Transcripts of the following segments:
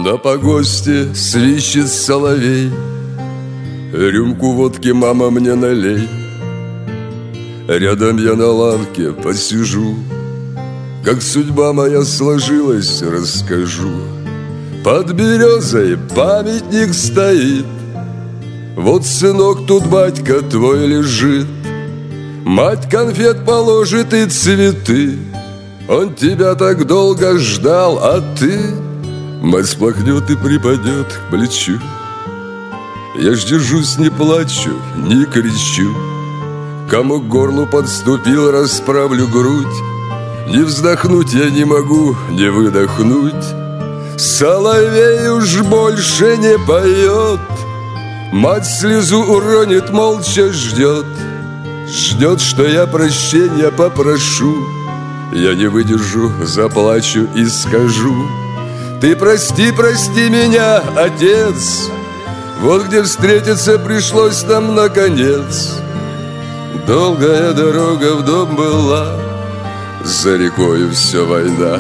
На погосте свищет соловей. Рюмку водки, мама, мне налей. Рядом я на лавке посижу, как судьба моя сложилась, расскажу. Под березой памятник стоит. Вот, сынок, тут батька твой лежит. Мать конфет положит и цветы. Он тебя так долго ждал, а ты... Мать сплохнет и припадет к плечу. Я ж держусь, не плачу, не кричу. Кому к горлу подступил, расправлю грудь. Не вздохнуть я не могу, не выдохнуть. Соловей уж больше не поет. Мать слезу уронит, молча ждет. Ждет, что я прощения попрошу. Я не выдержу, заплачу и скажу: ты прости, прости меня, отец. Вот где встретиться пришлось нам наконец. Долгая дорога в дом была, за рекою все война,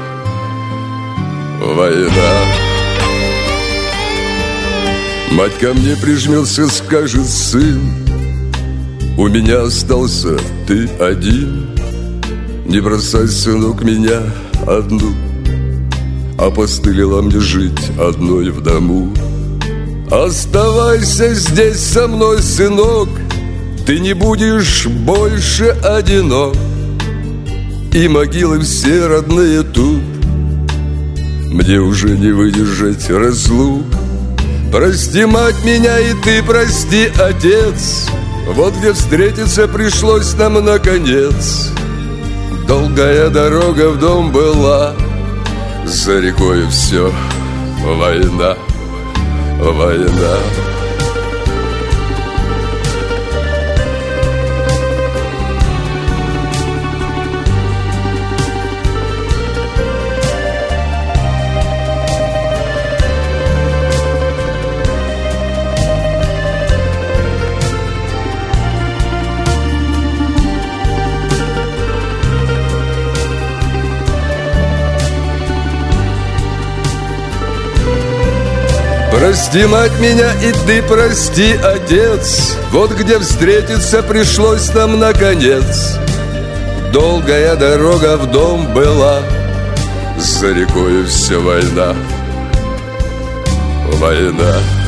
война. Мать ко мне прижмется, скажет: сын, у меня остался ты один. Не бросай, сынок, меня одну. Опостылило мне жить одной в дому. Оставайся здесь со мной, сынок, ты не будешь больше одинок. И могилы все родные тут, мне уже не выдержать разлук. Прости, мать, меня, и ты прости, отец. Вот где встретиться пришлось нам наконец. Долгая дорога в дом была, за рекой все война, война. Прости, мать, меня, и ты прости, отец. Вот где встретиться пришлось нам наконец. Долгая дорога в дом была, за рекою все война, война.